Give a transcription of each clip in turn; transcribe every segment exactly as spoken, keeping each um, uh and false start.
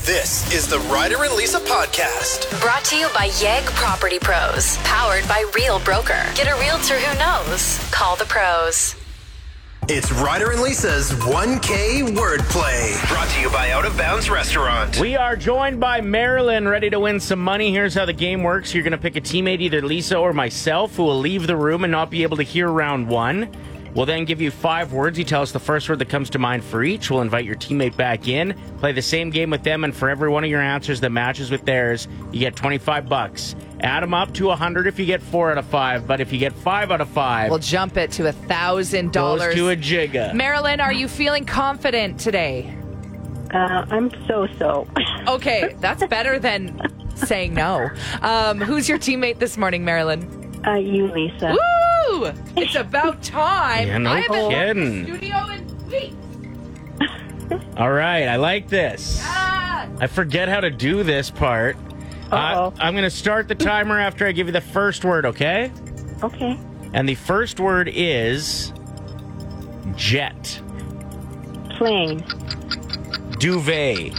This is the Ryder and Lisa podcast. Brought to you by Yegg Property Pros. Powered by Real Broker. Get a realtor who knows. Call the pros. It's Ryder and Lisa's one K Wordplay. Brought to you by Out of Bounds Restaurant. We are joined by Marilyn, ready to win some money. Here's how the game works. You're going to pick a teammate, either Lisa or myself, who will leave the room and not be able to hear round one. We'll then give you five words. You tell us the first word that comes to mind for each. We'll invite your teammate back in, play the same game with them, and for every one of your answers that matches with theirs, you get twenty-five bucks. Add them up to one hundred if you get four out of five, but if you get five out of five, we'll jump it to one thousand dollars. Goes to a jigga. Marilyn, are you feeling confident today? Uh, I'm so-so. Okay, that's better than saying no. Um, who's your teammate this morning, Marilyn? Uh, you, Lisa. Woo! It's about time. Yeah, no I haven't kidding. left the studio in weeks. All right, I like this. Ah! I forget how to do this part. Uh, I'm going to start the timer after I give you the first word, okay? Okay. And the first word is jet. Plane. Duvet.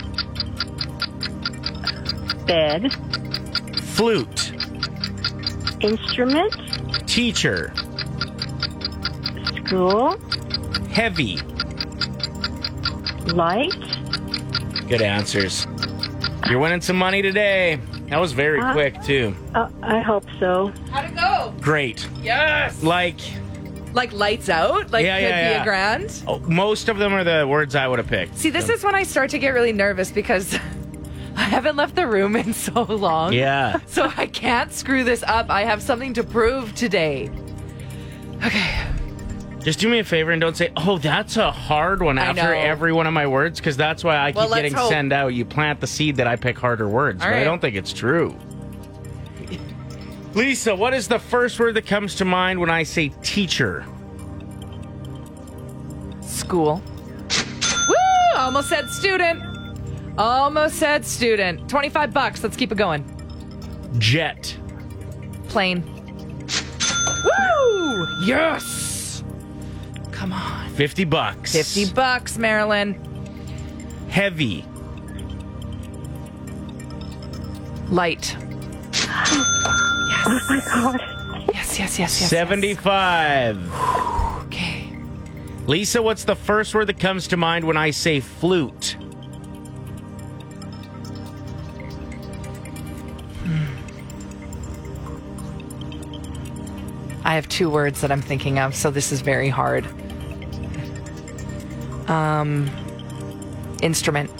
Bed. Flute. Instrument. Teacher. School. Heavy. Light. Good answers. You're winning some money today. That was very Uh, quick, too. Uh, I hope so. How'd it go? Great. Yes! Like, Like lights out? Like Yeah, could yeah, be yeah. a grand? oh, most of them are the words I would have picked. See, this is when I start to get really nervous because I haven't left the room in so long. Yeah. So I can't screw this up. I have something to prove today. Okay. Just do me a favor and don't say, oh, that's a hard one I after know. every one of my words, because that's why I keep Well, let's getting hope. sent out. You plant the seed that I pick harder words, All but I right. don't think it's true. Lisa, what is the first word that comes to mind when I say teacher? School. Woo! Almost said student. Almost said student. twenty-five bucks. Let's keep it going. Jet. Plane. Woo! Yes! Come on. fifty bucks. fifty bucks, Marilyn. Heavy. Light. Oh, my God. Yes, yes, yes, yes. seventy-five. Yes. Okay. Lisa, what's the first word that comes to mind when I say flute? I have two words that I'm thinking of, so this is very hard. Um, instrument.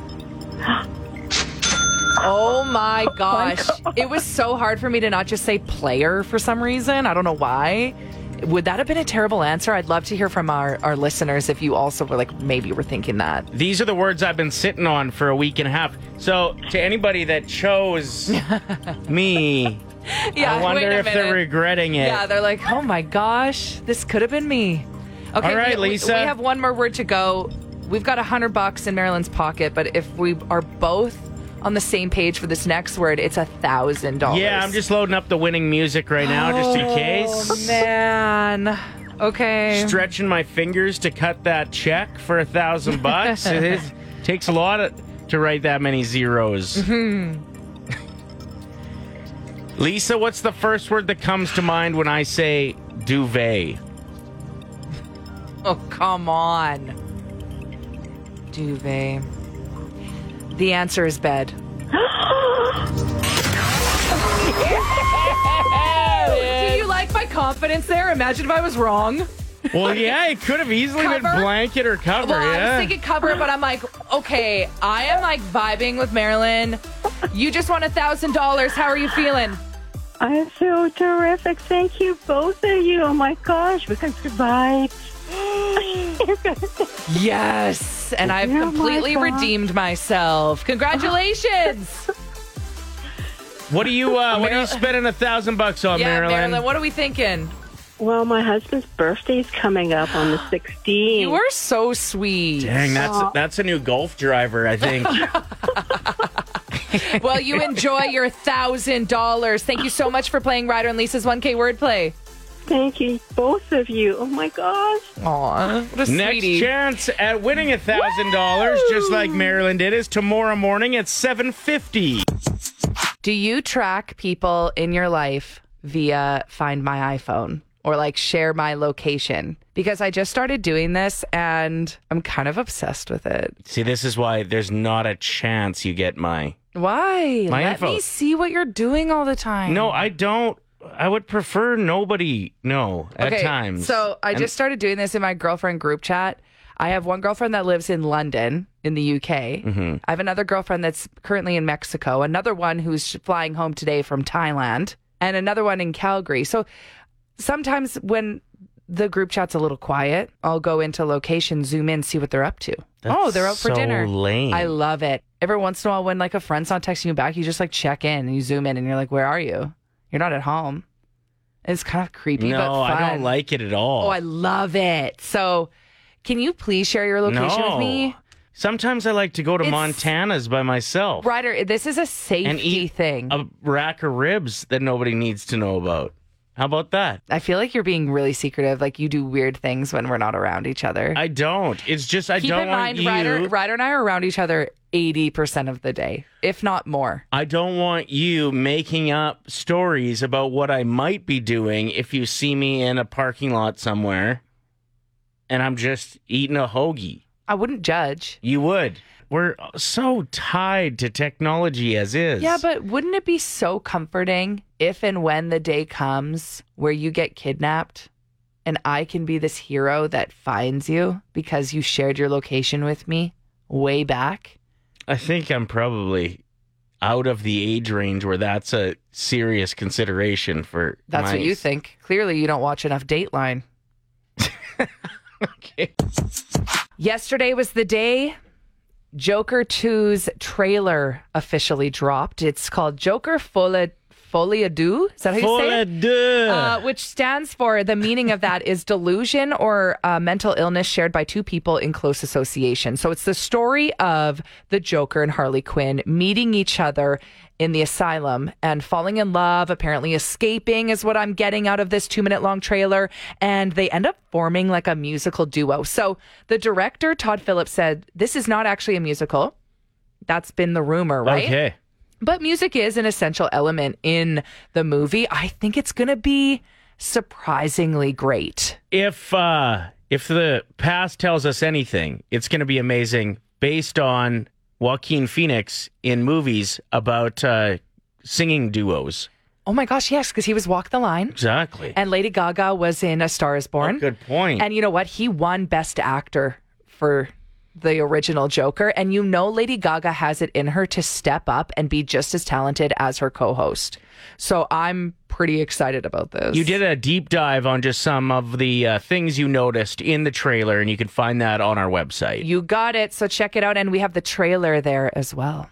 Oh my gosh. It was so hard for me to not just say player for some reason. I don't know why. Would that have been a terrible answer? I'd love to hear from our, our listeners if you also were like, maybe were thinking that. These are the words I've been sitting on for a week and a half. So, to anybody that chose me, Yeah, I wonder wait a if they're minute. regretting it. Yeah, they're like, oh my gosh, this could have been me. Okay, All right, we, we- Lisa. We have one more word to go. We've got a hundred bucks in Marilyn's pocket, but if we are both on the same page for this next word, it's a thousand dollars. Yeah, I'm just loading up the winning music right now, just in Oh case. man. Okay. Stretching my fingers to cut that check for a thousand bucks. It is, takes a lot of, to write that many zeros. Mm-hmm. Lisa, what's the first word that comes to mind when I say duvet? Oh, come on. Duvet. The answer is bed. Do you like my confidence there? Imagine if I was wrong. Well, yeah, it could have easily been Cover? blanket or cover, Well, I yeah. was thinking cover, but I'm like, okay, I am like vibing with Marilyn. You just won a thousand dollars. How are you feeling? I'm so terrific. Thank you, both of you. Oh, my gosh. We can survive. Yes, and I've Oh my completely God. redeemed myself. Congratulations. What are you, uh, what are you Maril- spending a thousand bucks on, Yeah, Marilyn? Marilyn, what are we thinking? Well, my husband's birthday's coming up on the sixteenth. You are so sweet. Dang, that's that's a new Golf driver, I think. Well, you enjoy your thousand dollars. Thank you so much for playing Ryder and Lisa's one K wordplay. Thank you, both of you. Oh my gosh. Aw, what a Next sweetie. chance at winning one thousand dollars, just like Marilyn did, is tomorrow morning at seven fifty. Do you track people in your life via Find My iPhone or like share my location? Because I just started doing this and I'm kind of obsessed with it. See, this is why there's not a chance you get my... Why? My Let info. me see what you're doing all the time. No, I don't. I would prefer nobody know at Okay, times. So I And- just started doing this in my girlfriend group chat. I have one girlfriend that lives in London in the U K. Mm-hmm. I have another girlfriend that's currently in Mexico, another one who's flying home today from Thailand, and another one in Calgary. So sometimes when the group chat's a little quiet, I'll go into location, zoom in, see what they're up to. That's oh, they're out for so dinner. lame. I love it. Every once in a while when like a friend's not texting you back, you just like check in and you zoom in and you're like, where are you? You're not at home. It's kind of creepy, No, but fun. I don't like it at all. Oh, I love it. So, can you please share your location no. with me? Sometimes I like to go to It's- Montana's by myself. Ryder, this is a safety And eat thing. a rack of ribs that nobody needs to know about. How about that? I feel like you're being really secretive. Like you do weird things when we're not around each other. I don't. It's just I Keep don't in want mind, you. Ryder, Ryder and I are around each other eighty percent of the day, if not more. I don't want you making up stories about what I might be doing if you see me in a parking lot somewhere and I'm just eating a hoagie. I wouldn't judge. You would. We're so tied to technology as is. Yeah, but wouldn't it be so comforting if and when the day comes where you get kidnapped and I can be this hero that finds you because you shared your location with me way back? I think I'm probably out of the age range where that's a serious consideration for That's my- what you think. Clearly, you don't watch enough Dateline. Okay. Yesterday was the day Joker two's trailer officially dropped. It's called Joker Folie, Folie à Deux. Is that how you say Folie it? à deux. Uh, which stands for, the meaning of that is delusion or uh, mental illness shared by two people in close association. So it's the story of the Joker and Harley Quinn meeting each other in the asylum and falling in love, apparently escaping is what I'm getting out of this two minute long trailer. And they end up forming like a musical duo. So the director, Todd Phillips, said, this is not actually a musical. That's been the rumor, right? Okay. But music is an essential element in the movie. I think it's going to be surprisingly great. If uh, if the past tells us anything, it's going to be amazing based on Joaquin Phoenix in movies about uh, singing duos. Oh my gosh, yes, because he was Walk the Line. Exactly. And Lady Gaga was in A Star is Born. Oh, good point. And you know what? He won Best Actor for the original Joker. And you know Lady Gaga has it in her to step up and be just as talented as her co-host. So I'm pretty excited about this. You did a deep dive on just some of the uh, things you noticed in the trailer, and you can find that on our website. You got it. So check it out. And we have the trailer there as well.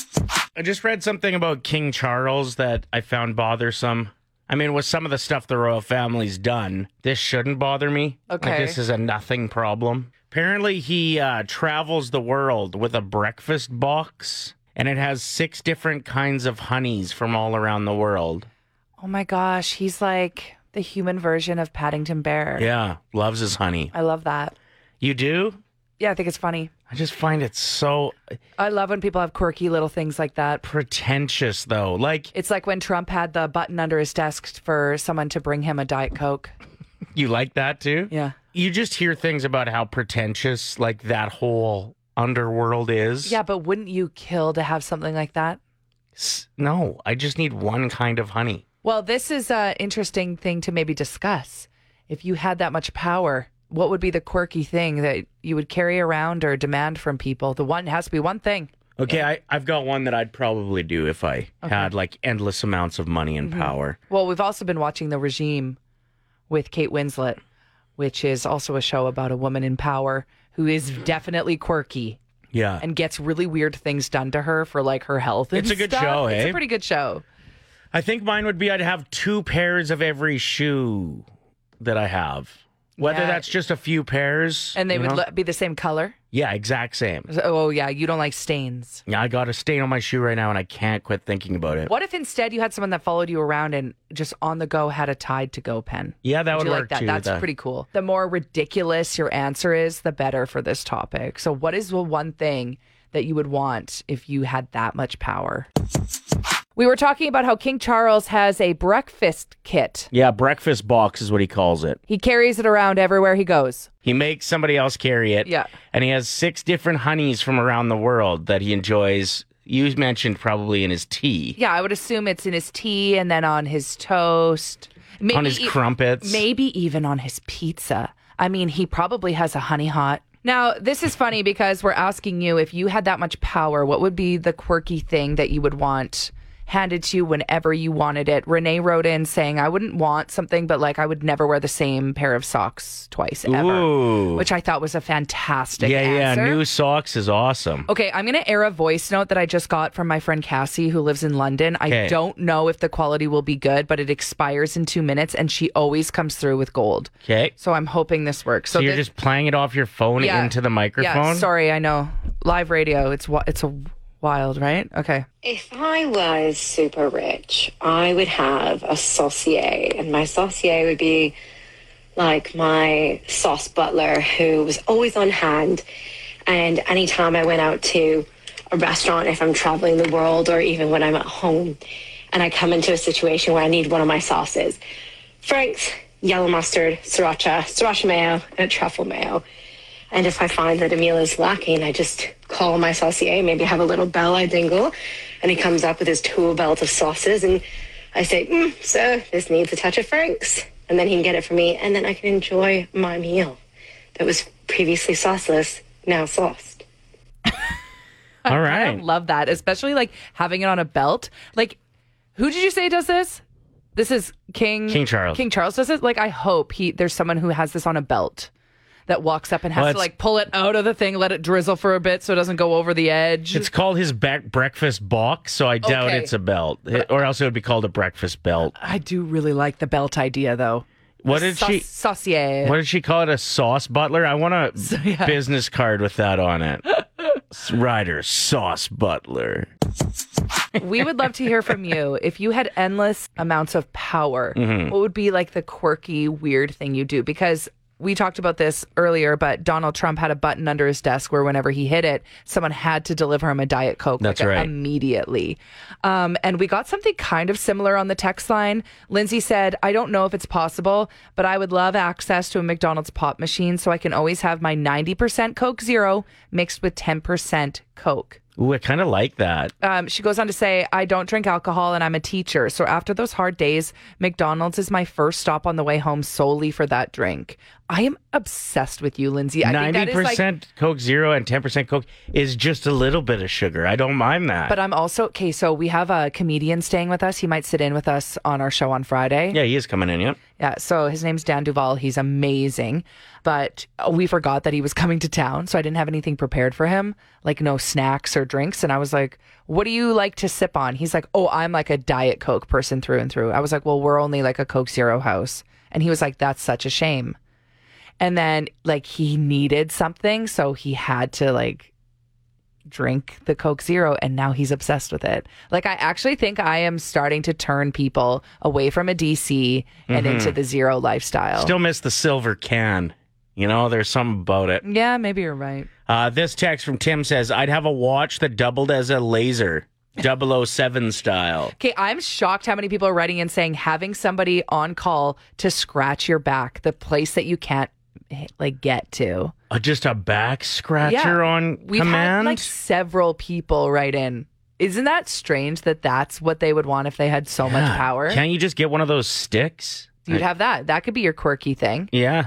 I just read something about King Charles that I found bothersome. I mean, with some of the stuff the royal family's done, this shouldn't bother me. Okay. Like, this is a nothing problem. Apparently, he uh, travels the world with a breakfast box, and it has six different kinds of honeys from all around the world. Oh my gosh. He's like the human version of Paddington Bear. Yeah, loves his honey. I love that. You do? Yeah, I think it's funny. I just find it so I love when people have quirky little things like that. pretentious, though. Like, It's like when Trump had the button under his desk for someone to bring him a Diet Coke. you like that too? Yeah. You just hear things about how pretentious, like, that whole underworld is. Yeah, but wouldn't you kill to have something like that? S- No, I just need one kind of honey. Well, this is an interesting thing to maybe discuss. If you had that much power, what would be the quirky thing that you would carry around or demand from people? The one has to be one thing. Okay, I, I've got one that I'd probably do if I had, like, endless amounts of money and power. Well, we've also been watching The Regime with Kate Winslet, which is also a show about a woman in power who is definitely quirky Yeah. and gets really weird things done to her for like her health. And It's a good stuff. show, It's eh? a pretty good show. I think mine would be I'd have two pairs of every shoe that I have. Whether Yeah. that's just a few pairs. And they you would know? lo- be the same color? Yeah, exact same. Oh, yeah, you don't like stains. Yeah, I got a stain on my shoe right now and I can't quit thinking about it. What if instead you had someone that followed you around and just on the go had a Tide to Go pen? Yeah, that would you work like that? too. That's that- pretty cool. The more ridiculous your answer is, the better for this topic. So, what is the one thing that you would want if you had that much power? We were talking about how King Charles has a breakfast kit. Yeah, breakfast box is what he calls it. He carries it around everywhere he goes. He makes somebody else carry it. Yeah. And he has six different honeys from around the world that he enjoys. You mentioned probably in his tea. Yeah, I would assume it's in his tea and then on his toast. Maybe On his e- crumpets. Maybe even on his pizza. I mean, he probably has a honey hot. Now, this is funny because we're asking you, if you had that much power, what would be the quirky thing that you would want handed to you whenever you wanted it? Renee wrote in saying, I wouldn't want something, but like I would never wear the same pair of socks twice ever. Ooh. Which I thought was a fantastic yeah, answer. yeah. New socks is awesome. Okay, I'm going to air a voice note that I just got from my friend Cassie, who lives in London. I Okay. don't know if the quality will be good, but it expires in two minutes, and she always comes through with gold. Okay. So I'm hoping this works. So, you're this- just playing it off your phone Yeah. into the microphone? Yeah, sorry, I know. Live radio, it's wi- it's a wild, right? Okay. If I was super rich, I would have a saucier, and my saucier would be like my sauce butler who was always on hand. And anytime I went out to a restaurant, if I'm traveling the world or even when I'm at home, and I come into a situation where I need one of my sauces, Frank's, yellow mustard, sriracha, sriracha mayo, and a truffle mayo. And if I find that a meal is lacking, I just call my saucier, maybe have a little bell I dingle, and he comes up with his tool belt of sauces, and I say, mm, sir, this needs a touch of Frank's. And then he can get it for me, and then I can enjoy my meal that was previously sauceless, now sauced. All I right. love that, especially like having it on a belt. Like, who did you say does this? This is King King Charles. King Charles does it. Like, I hope he there's someone who has this on a belt that walks up and has Well, to it's- like pull it out of the thing, let it drizzle for a bit so it doesn't go over the edge. It's called his back breakfast box, so I doubt Okay. it's a belt. It- or else it would be called a breakfast belt. I do really like the belt idea, though. What did she Sau- Saucier. What did she call it? A sauce butler? I want a yeah. business card with that on it. Ryder Sauce Butler. We would love to hear from you. If you had endless amounts of power, Mm-hmm. what would be like the quirky, weird thing you do? Because we talked about this earlier, but Donald Trump had a button under his desk where whenever he hit it, someone had to deliver him a Diet Coke. That's like, right. Immediately. Um, and we got something kind of similar on the text line. Lindsay said, I don't know if it's possible, but I would love access to a McDonald's pop machine so I can always have my ninety percent Coke Zero mixed with ten percent Coke. Ooh, I kind of like that. Um, she goes on to say, I don't drink alcohol and I'm a teacher. So after those hard days, McDonald's is my first stop on the way home solely for that drink. I am obsessed with you, Lindsay. I think that ninety is like, percent Coke Zero and ten percent Coke is just a little bit of sugar. I don't mind that. but I'm also, okay, so we have a comedian staying with us. He might sit in with us on our show on Friday. yeah, he is coming in, yep. Yeah, so his name's Dan Duval. He's amazing. But we forgot that he was coming to town, so I didn't have anything prepared for him, like no snacks or drinks. And I was like, what do you like to sip on? He's like, oh, I'm like a Diet Coke person through and through. I was like, well, we're only like a Coke Zero house. And he was like, that's such a shame. And then like he needed something, so he had to like drink the Coke Zero, and now he's obsessed with it. Like, I actually think I am starting to turn people away from a D C and into the Zero lifestyle. Still miss the silver can. You know, there's something about it. Yeah, maybe you're right. Uh, this text from Tim says, I'd have a watch that doubled as a laser, double oh seven style. Okay, I'm shocked how many people are writing in saying having somebody on call to scratch your back, the place that you can't like get to. Uh, just a back scratcher on We've command? had like several people write in. Isn't that strange that that's what they would want if they had so much Yeah. power? Can't you just get one of those sticks? You'd have that. That could be your quirky thing. Yeah.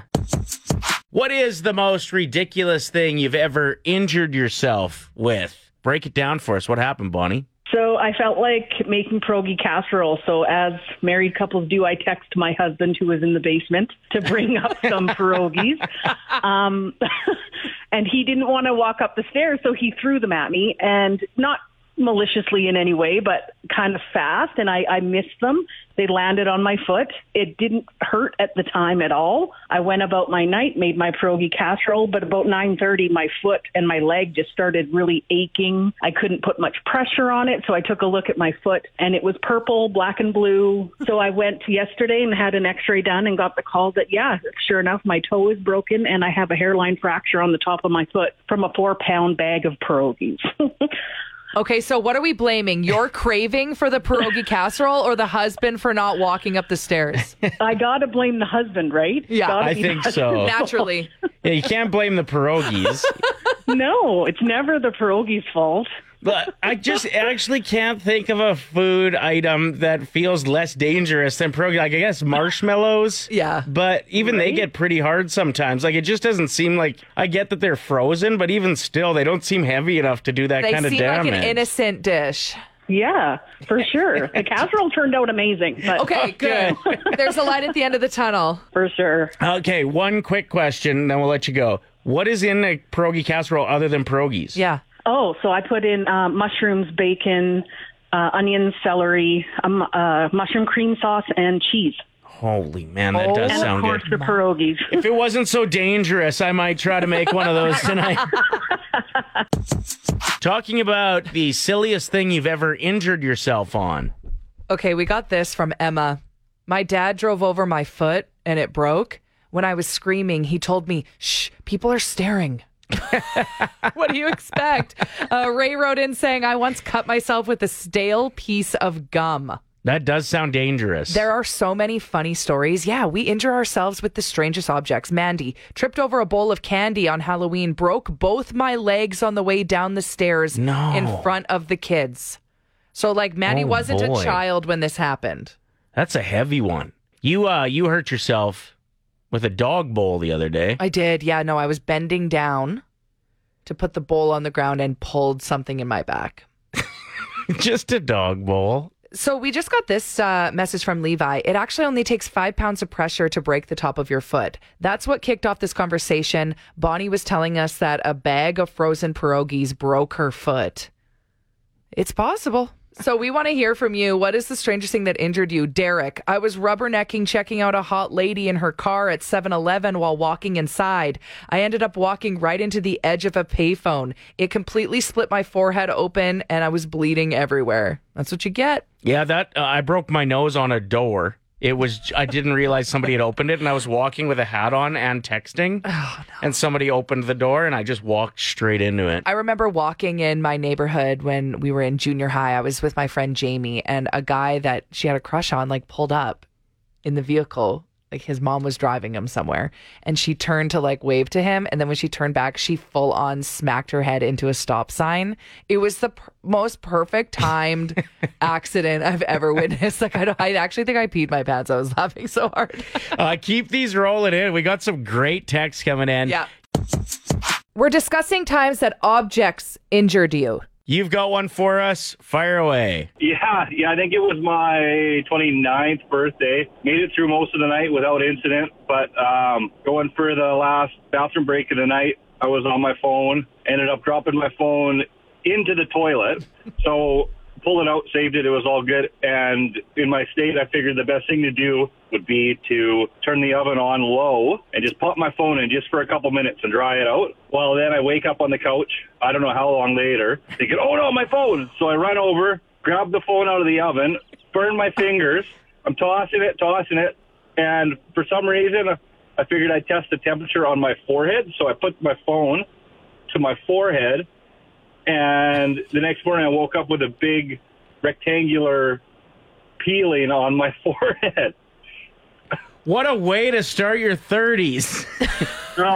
What is the most ridiculous thing you've ever injured yourself with? Break it down for us. What happened, Bonnie? So I felt like making pierogi casserole. So as married couples do, I text my husband who was in the basement to bring up some pierogies. Um, and he didn't want to walk up the stairs, so he threw them at me. And not maliciously in any way, but kind of fast, and I, I missed them. They landed on my foot. It didn't hurt at the time at all. I went about my night, made my pierogi casserole, but about nine thirty, my foot and my leg just started really aching. I couldn't put much pressure on it, so I took a look at my foot, and it was purple, black and blue. So I went yesterday and had an x-ray done and got the call that, yeah, sure enough, my toe is broken, and I have a hairline fracture on the top of my foot from a four-pound bag of pierogies. Okay, so what are we blaming? Your craving for the pierogi casserole or the husband for not walking up the stairs? I got to blame the husband, right? Yeah, Gotta I be think the so. Naturally. Yeah, you can't blame the pierogies. No, it's never the pierogi's fault. But I just actually can't think of a food item that feels less dangerous than pierogi. Like, I guess marshmallows. Yeah. But even they get pretty hard sometimes. Like, it just doesn't seem like... I get that they're frozen, but even still, they don't seem heavy enough to do that They kind of seem damage. like an innocent dish. Yeah, for sure. The casserole turned out amazing. But Okay, good. There's a light at the end of the tunnel. For sure. Okay, one quick question, then we'll let you go. What is in a pierogi casserole other than pierogies? Yeah. Oh, so I put in uh, mushrooms, bacon, uh, onions, celery, um, uh, mushroom cream sauce, and cheese. Holy man, that Oh. does And sound of course good. the pierogies. If it wasn't so dangerous, I might try to make one of those tonight. Talking about the silliest thing you've ever injured yourself on. Okay, we got this from Emma. My dad drove over my foot and it broke. When I was screaming, he told me, shh, people are staring. What do you expect? Uh, Ray wrote in saying, I once cut myself with a stale piece of gum. That does sound dangerous. There are so many funny stories. Yeah, we injure ourselves with the strangest objects. Mandy tripped over a bowl of candy on Halloween, broke both my legs on the way down the stairs No. in front of the kids. So, like, Mandy Oh, wasn't boy. a child when this happened. That's a heavy one. You uh, you hurt yourself with a dog bowl the other day. I did. Yeah, no, I was bending down to put the bowl on the ground and pulled something in my back. Just a dog bowl. So we just got this uh, message from Levi. It actually only takes five pounds of pressure to break the top of your foot. That's what kicked off this conversation. Bonnie was telling us that a bag of frozen pierogies broke her foot. It's possible. So we want to hear from you. What is the strangest thing that injured you? Derek, I was rubbernecking checking out a hot lady in her car at seven eleven while walking inside. I ended up walking right into the edge of a payphone. It completely split my forehead open and I was bleeding everywhere. That's what you get. Yeah, that uh, I broke my nose on a door. It was I didn't realize somebody had opened it, and I was walking with a hat on and texting, Oh, no. and somebody opened the door, and I just walked straight into it. I remember walking in my neighborhood when we were in junior high. I was with my friend Jamie, and a guy that she had a crush on like pulled up in the vehicle. Like his mom was driving him somewhere, and she turned to like wave to him, and then when she turned back, she full on smacked her head into a stop sign. It was the per- most perfect timed accident I've ever witnessed. Like I, don't, I actually think I peed my pants. I was laughing so hard. Uh, keep these rolling in. We got some great texts coming in. Yeah. We're discussing times that objects injured you. You've got one for us. Fire away. Yeah, yeah, I think it was my twenty-ninth birthday. Made it through most of the night without incident, but um, going for the last bathroom break of the night, I was on my phone, ended up dropping my phone into the toilet. So pulled it out, saved it, it was all good. And in my state, I figured the best thing to do would be to turn the oven on low and just pop my phone in just for a couple minutes and dry it out. Well, then I wake up on the couch, I don't know how long later, thinking, oh no, my phone. So I run over, grab the phone out of the oven, burn my fingers. I'm tossing it, tossing it. And for some reason, I figured I'd test the temperature on my forehead. So I put my phone to my forehead. And the next morning I woke up with a big rectangular peeling on my forehead. What a way to start your thirties. No,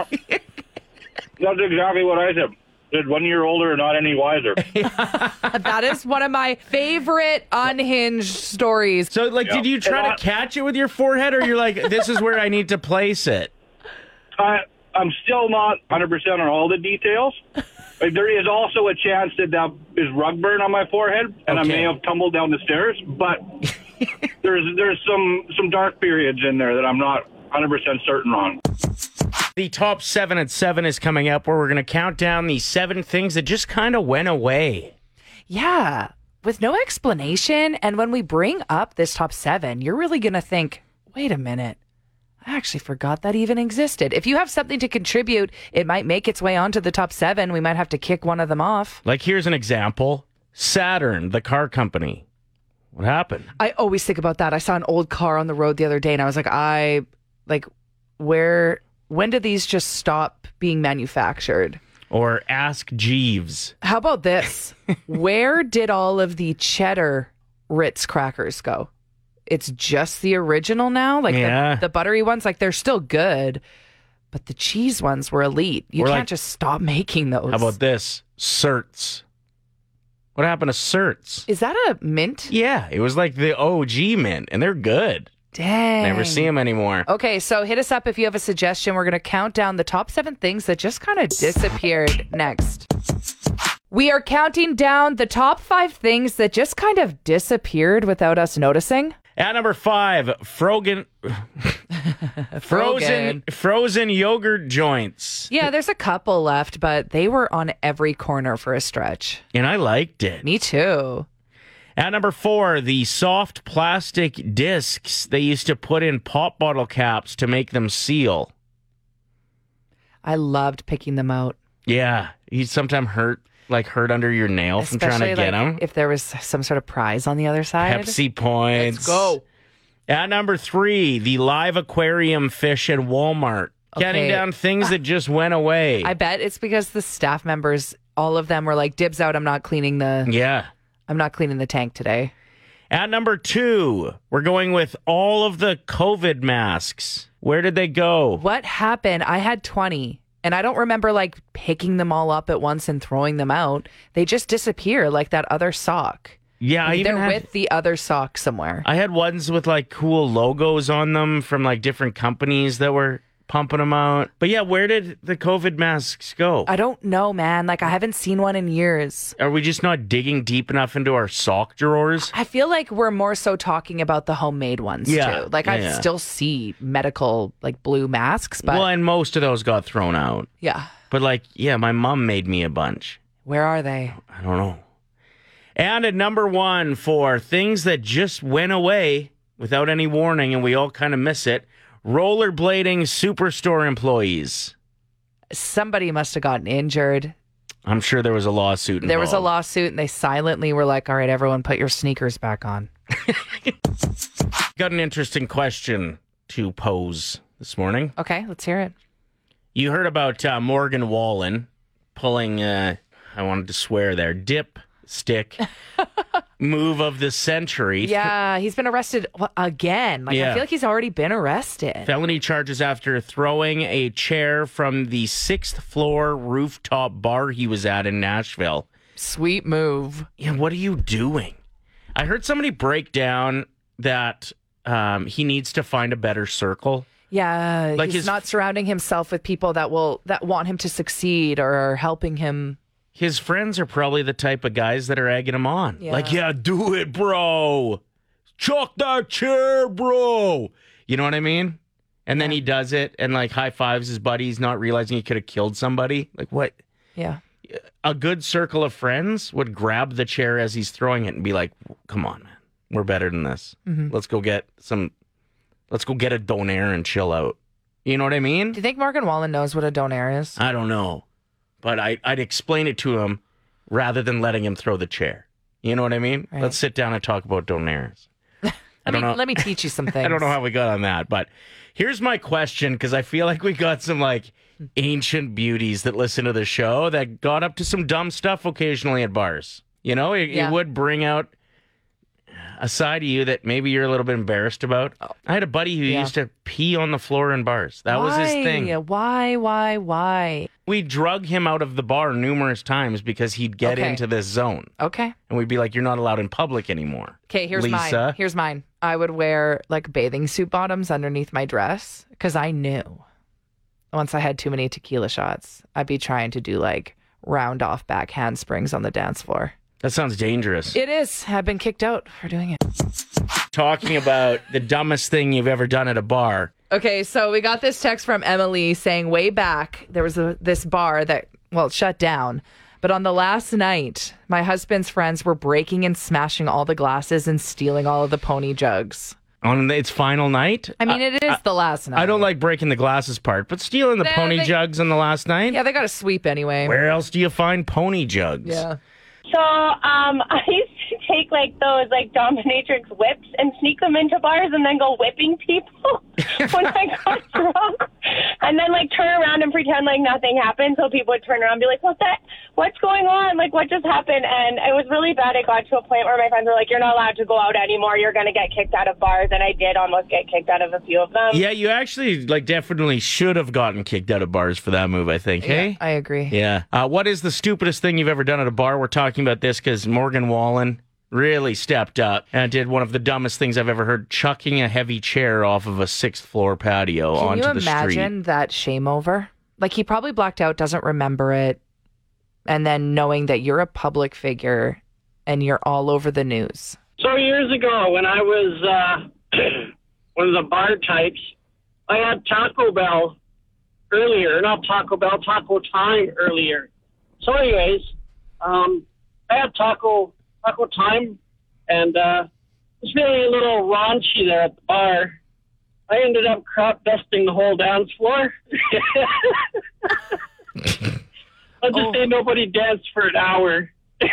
that's exactly what I said. Said one year older, not any wiser. That is one of my favorite unhinged stories. So, like, Yeah. did you try And I- to catch it with your forehead, or you're like, this is where I need to place it? I, I'm still not one hundred percent on all the details. Like, there is also a chance that that is rug burn on my forehead, and Okay. I may have tumbled down the stairs. But there's there's some some dark periods in there that I'm not one hundred percent certain on. The top seven at seven is coming up, where we're going to count down the seven things that just kind of went away. Yeah, with no explanation. And when we bring up this top seven, you're really going to think, wait a minute, I actually forgot that even existed. If you have something to contribute, it might make its way onto the top seven. We might have to kick one of them off. Like, here's an example. Saturn, the car company. What happened? I always think about that. I saw an old car on the road the other day and I was like, I, like, where, when did these just stop being manufactured? Or Ask Jeeves. How about this? Where did all of the cheddar Ritz crackers go? It's just the original now? Like Yeah. the, the buttery ones, like they're still good, but the cheese ones were elite. You Or can't like- just stop making those. How about this? Certs. What happened to Certs? Is that a mint? Yeah, it was like the O G mint, and they're good. Dang. Never see them anymore. Okay, so hit us up if you have a suggestion. We're going to count down the top seven things that just kind of disappeared next. We are counting down the top five things that just kind of disappeared without us noticing. At number five, Frogan, frozen frozen yogurt joints. Yeah, there's a couple left, but they were on every corner for a stretch. And I liked it. Me too. At number four, the soft plastic discs they used to put in pop bottle caps to make them seal. I loved picking them out. Yeah, you'd sometimes hurt, like hurt under your nail from trying to Especially, get like, them. if there was some sort of prize on the other side. Pepsi points. Let's go. At number three, the live aquarium fish at Walmart. Counting Okay. down things that just went away. I bet it's because the staff members, all of them were like, dibs out, I'm not cleaning the yeah. I'm not cleaning the tank today. At number two, we're going with all of the COVID masks. Where did they go? What happened? I had twenty and I don't remember like picking them all up at once and throwing them out. They just disappear like that other sock. Yeah, I even They're had, with the other sock somewhere. I had ones with like cool logos on them from like different companies that were pumping them out. But yeah, where did the COVID masks go? I don't know, man. Like I haven't seen one in years. Are we just not digging deep enough into our sock drawers? I feel like we're more so talking about the homemade ones Yeah, too. Like yeah, I yeah. still see medical like blue masks, but Well, and most of those got thrown out. yeah. But like, yeah, my mom made me a bunch. Where are they? I don't know. And at number one for things that just went away without any warning and we all kind of miss it, rollerblading superstore employees. Somebody must have gotten injured. I'm sure there was a lawsuit involved. There was a lawsuit and they silently were like, all right, everyone put your sneakers back on. Got an interesting question to pose this morning. Okay, let's hear it. You heard about uh, Morgan Wallen pulling, uh, I wanted to swear there, dip stick move of the century. Yeah, he's been arrested wh- again. Like Yeah. I feel like he's already been arrested. Felony charges after throwing a chair from the sixth floor rooftop bar he was at in Nashville. Sweet move. Yeah, what are you doing? I heard somebody break down that um, he needs to find a better circle. Yeah, Like he's his- not surrounding himself with people that will that want him to succeed or are helping him. His friends are probably the type of guys that are egging him on. Yeah. Like, yeah, do it, bro. Chuck that chair, bro. You know what I mean? And then he does it and like high fives his buddies, not realizing he could have killed somebody. Like, what? Yeah. A good circle of friends would grab the chair as he's throwing it and be like, come on, man. We're better than this. Mm-hmm. Let's go get some, let's go get a donaire and chill out. You know what I mean? Do you think Morgan Wallen knows what a donaire is? I don't know. But I, I'd explain it to him rather than letting him throw the chair. You know what I mean? Right. Let's sit down and talk about donaires. I Let don't me, know. Let me teach you some things. I don't know how we got on that, but here's my question because I feel like we got some like ancient beauties that listen to the show that got up to some dumb stuff occasionally at bars. You know, it, Yeah. it would bring out a side of you that maybe you're a little bit embarrassed about. I had a buddy who Yeah. used to pee on the floor in bars. That was his Why? thing. Why? Why? Why? We drug him out of the bar numerous times because he'd get Okay. into this zone. Okay. And we'd be like, you're not allowed in public anymore. Okay, here's Lisa. mine. Here's mine. I would wear like bathing suit bottoms underneath my dress because I knew once I had too many tequila shots, I'd be trying to do like round off back handsprings on the dance floor. That sounds dangerous. It is. I've been kicked out for doing it. Talking about the dumbest thing you've ever done at a bar. Okay, so we got this text from Emily saying way back there was a, this bar that, well, it shut down. But on the last night, my husband's friends were breaking and smashing all the glasses and stealing all of the pony jugs. On its final night? I mean, it is I, the last night. I don't like breaking the glasses part, but stealing the They- pony they- jugs on the last night? Yeah, they got to sweep anyway. Where else do you find pony jugs? Yeah. So um, I used to take like those like dominatrix whips and sneak them into bars and then go whipping people when I got drunk, and then like turn around and pretend like nothing happened. So people would turn around and be like, "What's that? What's going on? Like what just happened?" And it was really bad. It got to a point where my friends were like, "You're not allowed to go out anymore. You're gonna get kicked out of bars." And I did almost get kicked out of a few of them. Yeah, you actually like definitely should have gotten kicked out of bars for that move, I think. Hey? I agree. Yeah. Uh, what is the stupidest thing you've ever done at a bar? We're talking about this because Morgan Wallen really stepped up and did one of the dumbest things I've ever heard, chucking a heavy chair off of a sixth floor patio Can onto you the street. imagine that shame over? Like he probably blacked out, doesn't remember it, and then knowing that you're a public figure and you're all over the news. So years ago, when I was uh, one of the bar types, I had Taco Bell earlier, not Taco Bell, Taco Time earlier. So anyways, um, I had Taco Taco Time, and uh, was feeling a little raunchy there at the bar. I ended up crop dusting the whole dance floor. Let's just Oh. say nobody danced for an hour.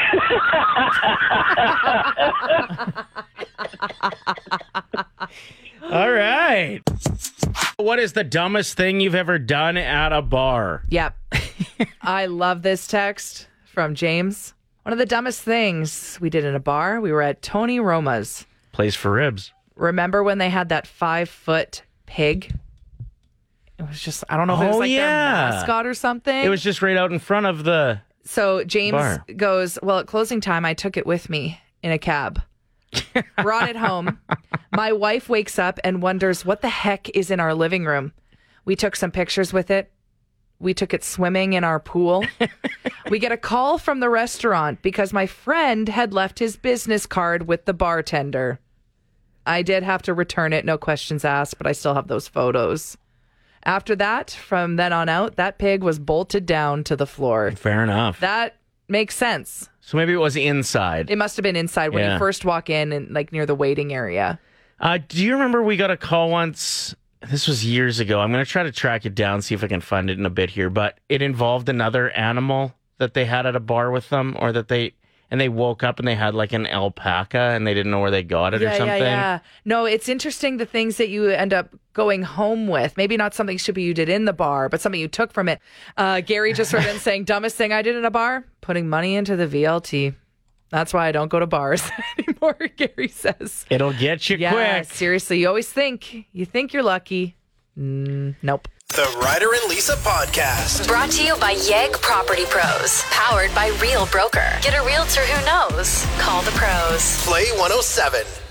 All right. What is the dumbest thing you've ever done at a bar? Yep. I love this text from James. One of the dumbest things we did in a bar, we were at Tony Roma's. Place for ribs. Remember when they had that five foot pig? It was just, I don't know if it was Oh, like yeah. their mascot or something. It was just right out in front of the... So James Bar. goes, well, at closing time, I took it with me in a cab. Brought it home. My wife wakes up and wonders what the heck is in our living room. We took some pictures with it. We took it swimming in our pool. We get a call from the restaurant because my friend had left his business card with the bartender. I did have to return it, no questions asked, but I still have those photos. After that, from then on out, that pig was bolted down to the floor. Fair enough. That makes sense. So maybe it was inside. It must have been inside when Yeah. you first walk in and like near the waiting area. Uh, do you remember we got a call once? This was years ago. I'm going to try to track it down, see if I can find it in a bit here. But it involved another animal that they had at a bar with them, or that they and they woke up and they had like an alpaca and they didn't know where they got it or Yeah, something. yeah, yeah. No, it's interesting the things that you end up going home with. Maybe not something stupid you did in the bar, but something you took from it. Uh, Gary just wrote in saying, dumbest thing I did in a bar? Putting money into the V L T. That's why I don't go to bars anymore, Gary says. It'll get you Yeah, quick. seriously. You always think, you think you're lucky. Mm, nope. The Ryder and Lisa Podcast. Brought to you by Yegg Property Pros. Powered by Real Broker. Get a realtor who knows. Call the pros. Play one oh seven.